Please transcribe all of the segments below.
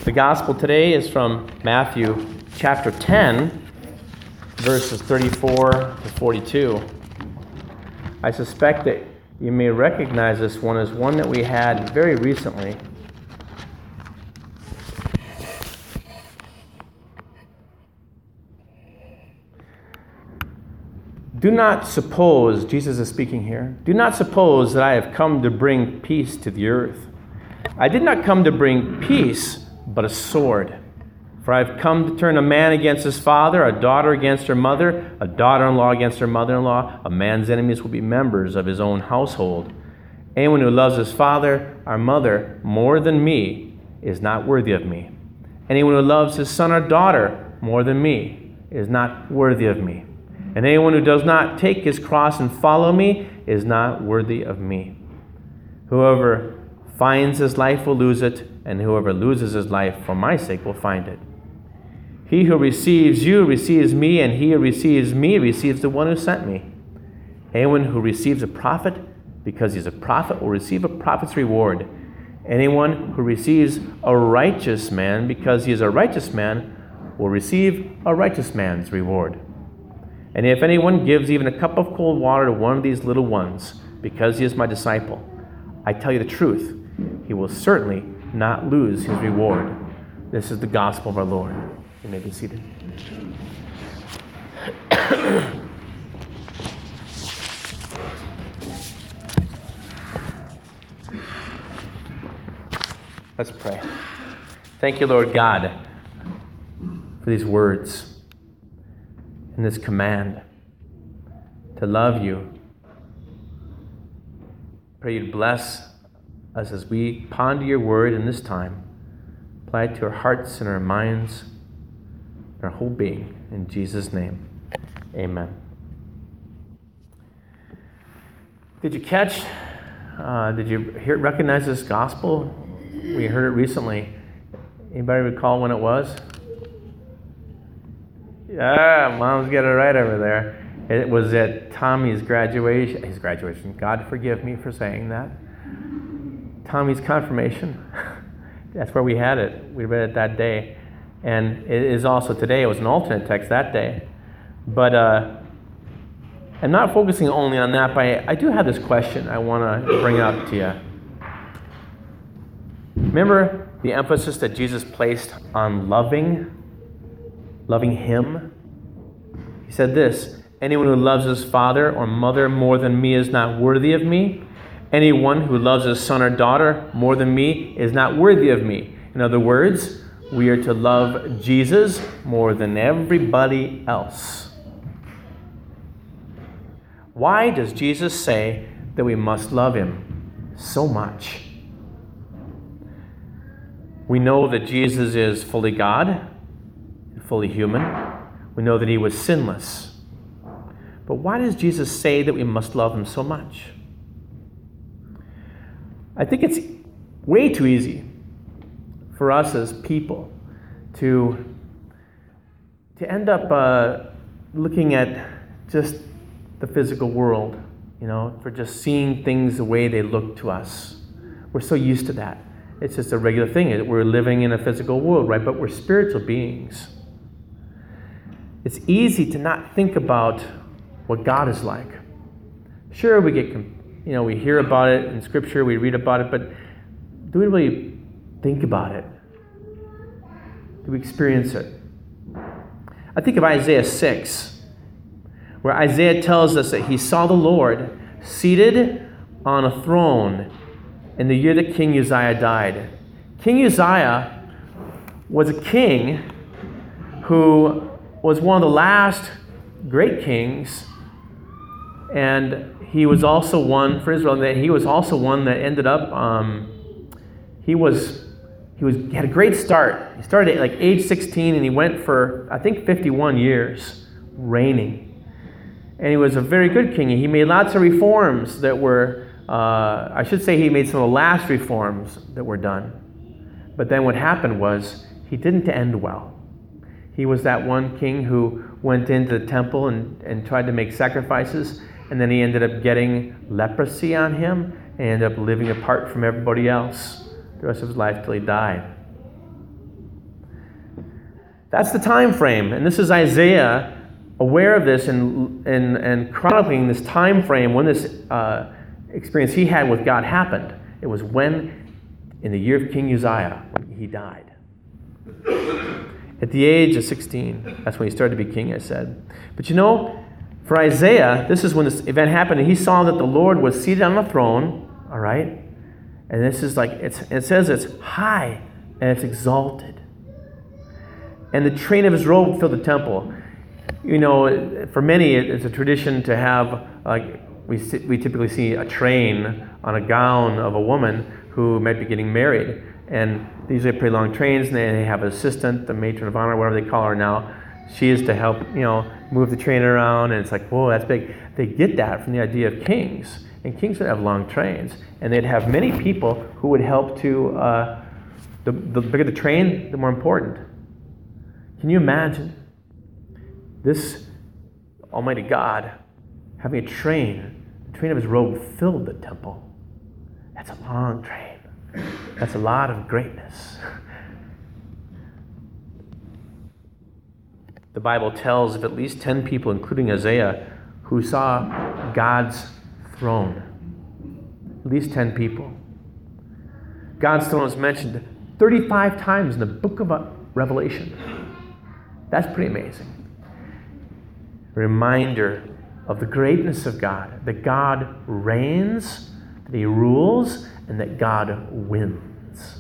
The gospel today is from Matthew chapter 10, verses 34 to 42. I suspect that you may recognize this one as one that we had very recently. Do not suppose, Jesus is speaking here, do not suppose that I have come to bring peace to the earth. I did not come to bring peace, but a sword. For I have come to turn a man against his father, a daughter against her mother, a daughter-in-law against her mother-in-law. A man's enemies will be members of his own household. Anyone who loves his father or mother more than me is not worthy of me. Anyone who loves his son or daughter more than me is not worthy of me. And anyone who does not take his cross and follow me is not worthy of me. Whoever finds his life will lose it, and whoever loses his life for my sake will find it. He who receives you receives me, and he who receives me receives the one who sent me. Anyone who receives a prophet because he's a prophet will receive a prophet's reward. Anyone who receives a righteous man because he is a righteous man will receive a righteous man's reward. And if anyone gives even a cup of cold water to one of these little ones because he is my disciple, I tell you the truth, he will certainly not lose his reward. This is the gospel of our Lord. You may be seated. Let's pray. Thank you, Lord God, for these words and this command to love you. Pray you'd bless us as we ponder your word in this time. Apply it to our hearts and our minds and our whole being. In Jesus' name, amen. Did you catch, did you recognize this gospel? We heard it recently. Anybody recall when it was? Yeah, Mom's got it right over there. It was at Tommy's graduation. God forgive me for saying that. Tommy's confirmation. That's where we had it. We read it that day. And it is also today. It was an alternate text that day. But I'm not focusing only on that, but I do have this question I want to bring up to you. Remember the emphasis that Jesus placed on loving him? He said this, anyone who loves his father or mother more than me is not worthy of me. Anyone who loves his son or daughter more than me is not worthy of me. In other words, we are to love Jesus more than everybody else. Why does Jesus say that we must love him so much? We know that Jesus is fully God, fully human. We know that he was sinless. But why does Jesus say that we must love him so much? I think it's way too easy for us as people to end up looking at just the physical world, for just seeing things the way they look to us. We're so used to that. It's just a regular thing. We're living in a physical world, right? But we're spiritual beings. It's easy to not think about what God is like. Sure, we get, we hear about it in Scripture, we read about it, but do we really think about it? Do we experience it? I think of Isaiah 6, where Isaiah tells us that he saw the Lord seated on a throne in the year that King Uzziah died. King Uzziah was a king who was one of the last great kings, and he was also one for Israel. That he was also one that ended up. He had a great start. He started at like age 16, and he went for I think 51 years reigning. And he was a very good king. He made lots of reforms that were. I should say he made some of the last reforms that were done. But then what happened was he didn't end well. He was that one king who went into the temple and tried to make sacrifices, and then he ended up getting leprosy on him and ended up living apart from everybody else the rest of his life till he died. That's the time frame. And this is Isaiah aware of this and chronicling this time frame when this experience he had with God happened. It was when, in the year of King Uzziah, when he died. At the age of 16, that's when he started to be king, I said. But for Isaiah, this is when this event happened, and he saw that the Lord was seated on a throne, all right? And this is it says it's high and it's exalted. And the train of his robe filled the temple. For many, it's a tradition to have, we typically see a train on a gown of a woman who might be getting married. And these are pretty long trains, and they have an assistant, the matron of honor, whatever they call her now. She is to help, move the train around, and it's like, whoa, that's big. They get that from the idea of kings. And kings would have long trains. And they'd have many people who would help to, the bigger the train, the more important. Can you imagine this Almighty God having a train? The train of his robe filled the temple. That's a long train. That's a lot of greatness. The Bible tells of at least 10 people, including Isaiah, who saw God's throne. At least 10 people. God's throne is mentioned 35 times in the book of Revelation. That's pretty amazing. A reminder of the greatness of God, that God reigns, that he rules, and that God wins.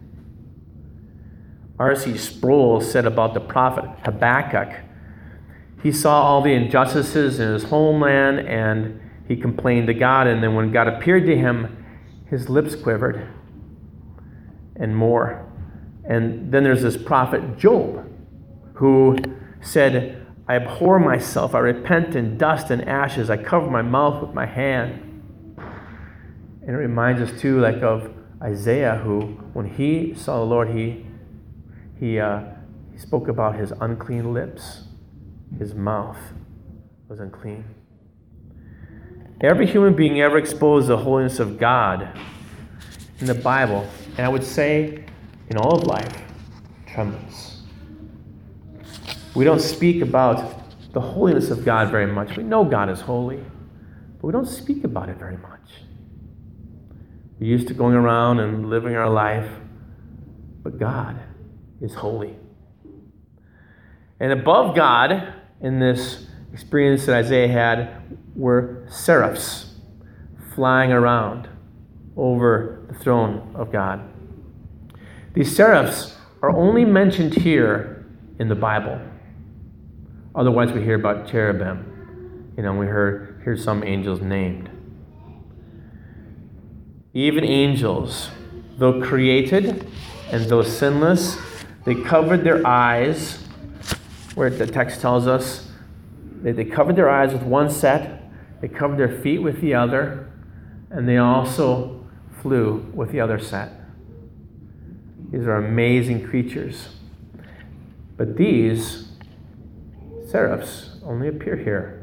R.C. Sproul said about the prophet Habakkuk, he saw all the injustices in his homeland and he complained to God, and then when God appeared to him, his lips quivered and more. And then there's this prophet Job who said, I abhor myself, I repent in dust and ashes, I cover my mouth with my hand. And it reminds us too, of Isaiah, who, when he saw the Lord, he spoke about his unclean lips. His mouth was unclean. Every human being ever exposed to the holiness of God in the Bible, and I would say in all of life, trembles. We don't speak about the holiness of God very much. We know God is holy, but we don't speak about it very much. We're used to going around and living our life, but God is holy. And above God, in this experience that Isaiah had, were seraphs flying around over the throne of God. These seraphs are only mentioned here in the Bible. Otherwise, we hear about cherubim. We hear some angels named. Even angels, though created and though sinless, they covered their eyes, where the text tells us, they covered their eyes with one set, they covered their feet with the other, and they also flew with the other set. These are amazing creatures. But these seraphs only appear here.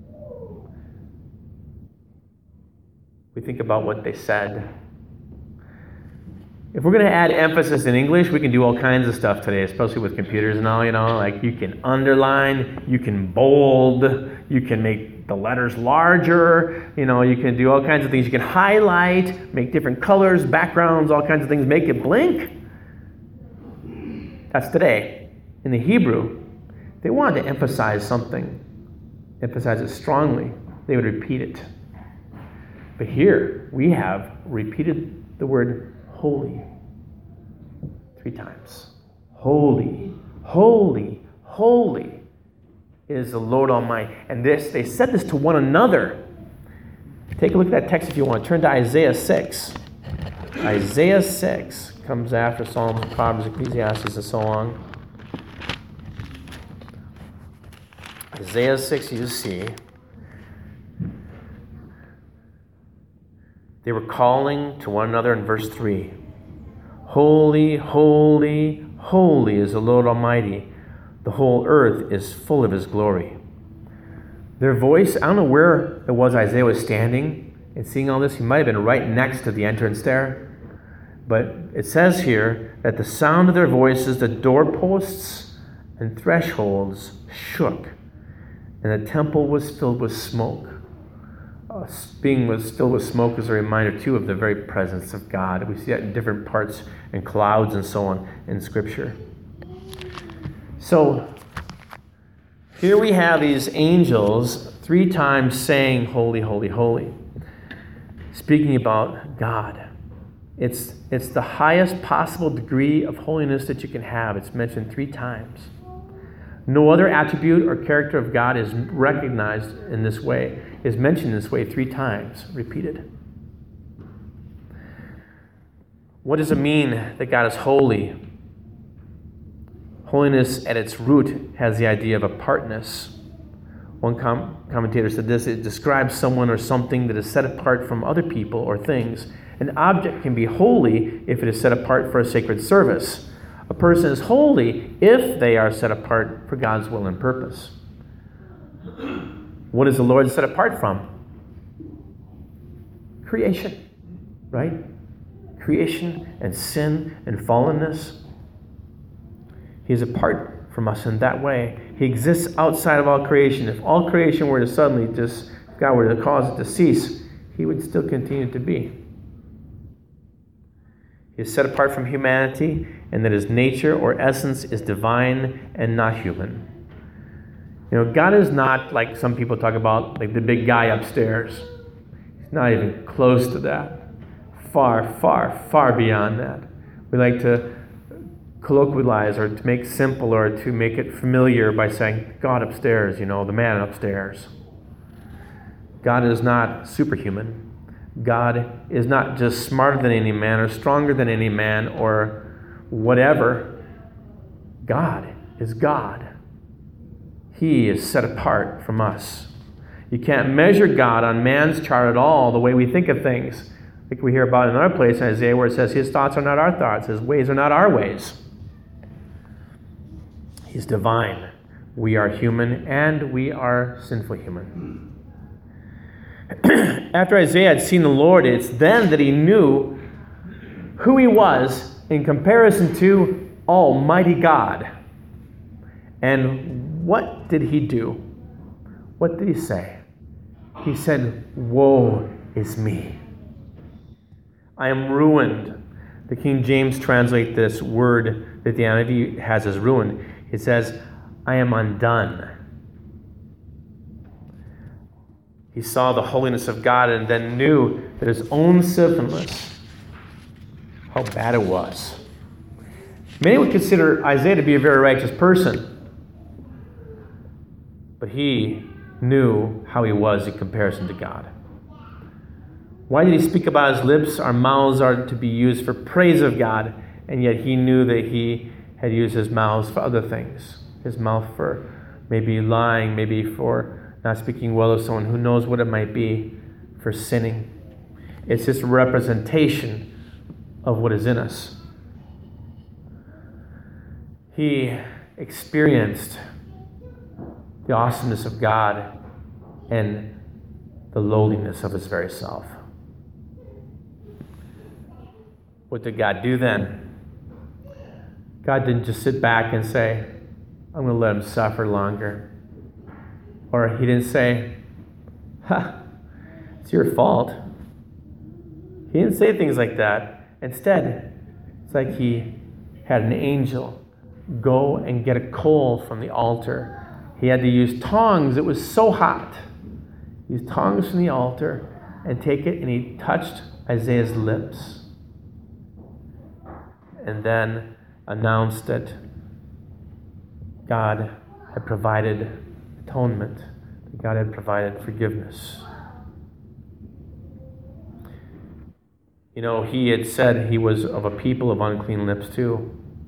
We think about what they said. If we're going to add emphasis in English, we can do all kinds of stuff today, especially with computers and all, you can underline, you can bold, you can make the letters larger, you can do all kinds of things. You can highlight, make different colors, backgrounds, all kinds of things, make it blink. That's today. In the Hebrew, they wanted to emphasize something, emphasize it strongly. They would repeat it. But here, we have repeated the word holy 3 times. Holy, holy, holy is the Lord Almighty. And they said this to one another. Take a look at that text if you want. Turn to Isaiah 6. Isaiah 6 comes after Psalms, Proverbs, Ecclesiastes, and so on. Isaiah 6, you see, they were calling to one another in verse 3. Holy, holy, holy is the Lord Almighty. The whole earth is full of his glory. Their voice, I don't know where it was Isaiah was standing and seeing all this. He might have been right next to the entrance there. But it says here that the sound of their voices, the doorposts and thresholds shook, and the temple was filled with smoke. Being filled with smoke is a reminder, too, of the very presence of God. We see that in different parts, in clouds and so on, in Scripture. So, here we have these angels 3 times saying, "Holy, holy, holy," speaking about God. It's the highest possible degree of holiness that you can have. It's mentioned 3 times. No other attribute or character of God is recognized in this way, is mentioned this way 3 times, repeated. What does it mean that God is holy? Holiness at its root has the idea of apartness. One commentator said this: it describes someone or something that is set apart from other people or things. An object can be holy if it is set apart for a sacred service. A person is holy if they are set apart for God's will and purpose. What is the Lord set apart from? Creation, right? Creation and sin and fallenness. He is apart from us in that way. He exists outside of all creation. If all creation were to suddenly if God were to cause it to cease, he would still continue to be. He is set apart from humanity, and that his nature or essence is divine and not human. God is not like some people talk about, like the big guy upstairs. He's not even close to that. Far, far, far beyond that. We like to colloquialize or to make simple or to make it familiar by saying God upstairs, the man upstairs. God is not superhuman. God is not just smarter than any man or stronger than any man or whatever. God is God. He is set apart from us. You can't measure God on man's chart at all, the way we think of things. Like we hear about in another place in Isaiah where it says his thoughts are not our thoughts, his ways are not our ways. He's divine. We are human, and we are sinful human. After Isaiah had seen the Lord, it's then that he knew who he was in comparison to Almighty God. And what did he do? What did he say? He said, "Woe is me. I am ruined." The King James translate this word that the NIV has as ruined. It says, "I am undone." He saw the holiness of God and then knew that his own sinfulness, how bad it was. Many would consider Isaiah to be a very righteous person, but he knew how he was in comparison to God. Why did he speak about his lips? Our mouths are to be used for praise of God, and yet he knew that he had used his mouths for other things. His mouth for maybe lying, maybe for not speaking well of someone, who knows what it might be, for sinning. It's just a representation of what is in us. He experienced the awesomeness of God and the lowliness of his very self. What did God do then? God didn't just sit back and say, "I'm going to let him suffer longer." Or he didn't say, "It's your fault." He didn't say things like that. Instead, it's like he had an angel go and get a coal from the altar. He had to use tongs. It was so hot. He used tongs from the altar and take it, and he touched Isaiah's lips. And then announced that God had provided atonement, that God had provided forgiveness. He had said he was of a people of unclean lips too.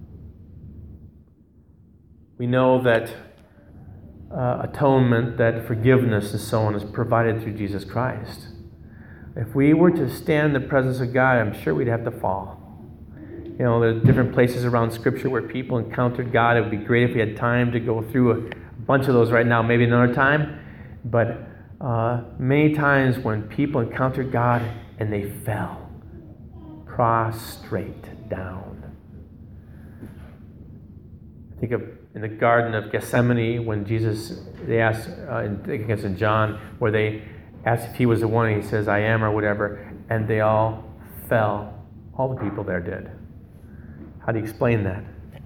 We know that atonement, that forgiveness and so on is provided through Jesus Christ. If we were to stand in the presence of God, I'm sure we'd have to fall. There's different places around Scripture where people encountered God. It would be great if we had time to go through a bunch of those right now, maybe another time. But many times when people encountered God and they fell prostrate down. I Think of in the Garden of Gethsemane when they asked, I think it's in John, where they asked if he was the one, and he says, I am, or whatever, and they all fell. All the people there did. How do you explain that?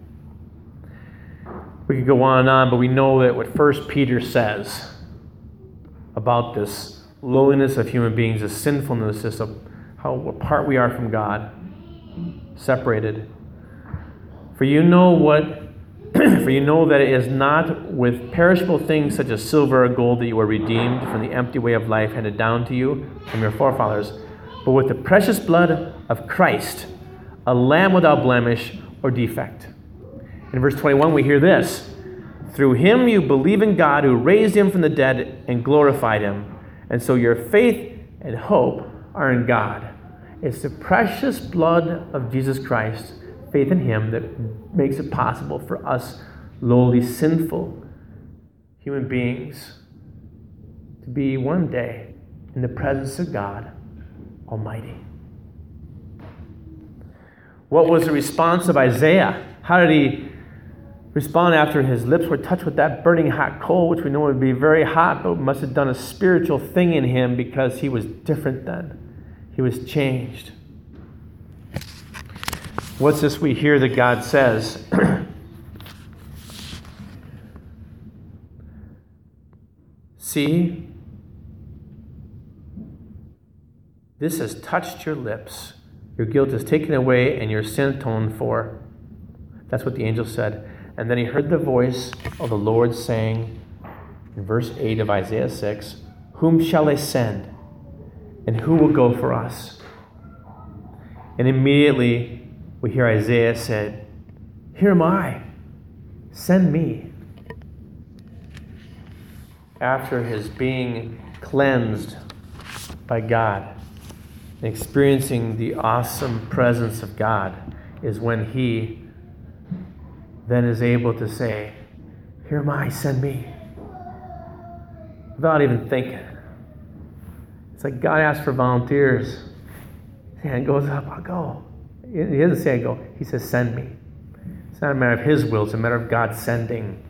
We could go on, but we know that what 1 Peter says about this lowliness of human beings, the sinfulness, this of how apart we are from God, separated. For you know that it is not with perishable things such as silver or gold that you are redeemed from the empty way of life handed down to you from your forefathers, but with the precious blood of Christ, a lamb without blemish or defect. In verse 21, we hear this: through him you believe in God, who raised him from the dead and glorified him. And so your faith and hope are in God. It's the precious blood of Jesus Christ, faith in him, that makes it possible for us lowly, sinful human beings to be one day in the presence of God Almighty. What was the response of Isaiah? How did he respond after his lips were touched with that burning hot coal, which we know would be very hot, but must have done a spiritual thing in him because he was different then. He was changed. What's this we hear that God says? See, this has touched your lips. Your guilt is taken away and your sin atoned for. That's what the angel said. And then he heard the voice of the Lord saying, in verse 8 of Isaiah 6, whom shall I send? And who will go for us? And immediately we hear Isaiah said, here am I, send me. After his being cleansed by God, and experiencing the awesome presence of God, is when he then is able to say, here am I, send me. Without even thinking. It's like God asks for volunteers. His hand goes up, I'll go. He doesn't say I go, he says send me. It's not a matter of his will, it's a matter of God sending.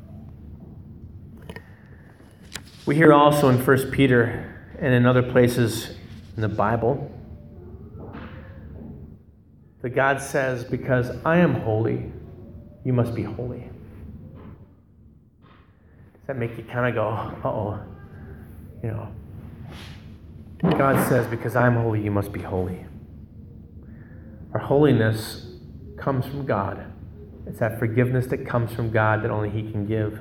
We hear also in 1 Peter and in other places in the Bible that God says, because I am holy, you must be holy. Does that make you kind of go, uh-oh, you know? God says, because I'm holy, you must be holy. Our holiness comes from God. It's that forgiveness that comes from God that only he can give.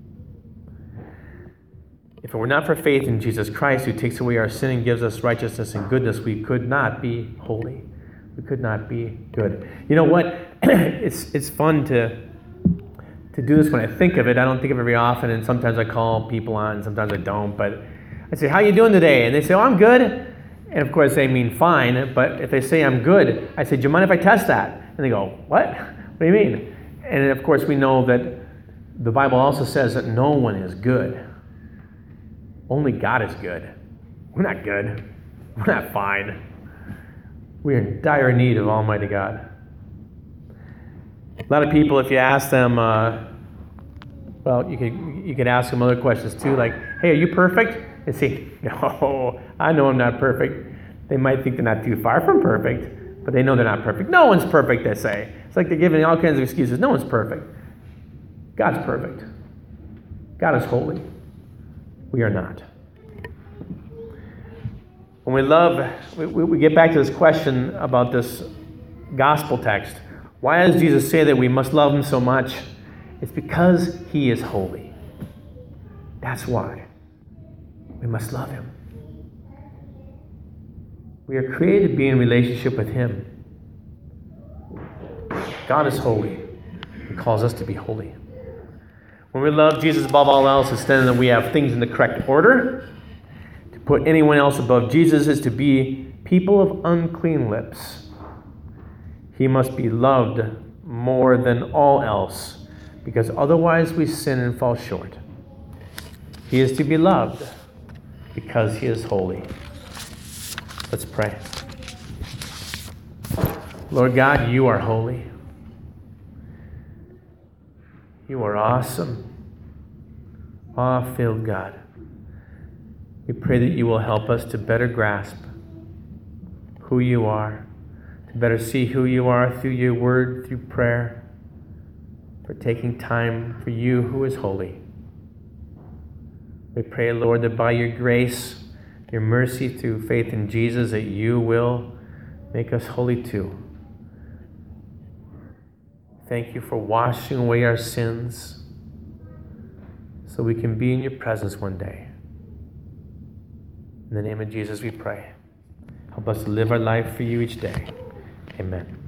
If it were not for faith in Jesus Christ, who takes away our sin and gives us righteousness and goodness, we could not be holy. We could not be good. You know what? It's fun to do this when I think of it. I don't think of it very often, and sometimes I call people on, sometimes I don't. But I say, how you doing today? And they say, oh, I'm good. And of course, they mean fine. But if they say I'm good, I say, do you mind if I test that? And they go, what? What do you mean? And of course, we know that the Bible also says that no one is good. Only God is good. We're not good. We're not fine. We are in dire need of Almighty God. A lot of people, if you ask them, well, you could ask them other questions too, like, hey, are you perfect? They say, no, I know I'm not perfect. They might think they're not too far from perfect, but they know they're not perfect. No one's perfect, they say. It's like they're giving all kinds of excuses. No one's perfect. God's perfect. God is holy. We are not. When we get back to this question about this gospel text, why does Jesus say that we must love him so much? It's because he is holy. That's why we must love him. We are created to be in relationship with him. God is holy. He calls us to be holy. When we love Jesus above all else, it's then that we have things in the correct order. To put anyone else above Jesus is to be people of unclean lips. He must be loved more than all else, because otherwise we sin and fall short. He is to be loved because he is holy. Let's pray. Lord God, you are holy. You are awesome. Awe-filled God. We pray that you will help us to better grasp who you are, to better see who you are through your word, through prayer, for taking time for you who is holy. We pray, Lord, that by your grace, your mercy through faith in Jesus, that you will make us holy too. Thank you for washing away our sins so we can be in your presence one day. In the name of Jesus we pray. Help us to live our life for you each day. Amen.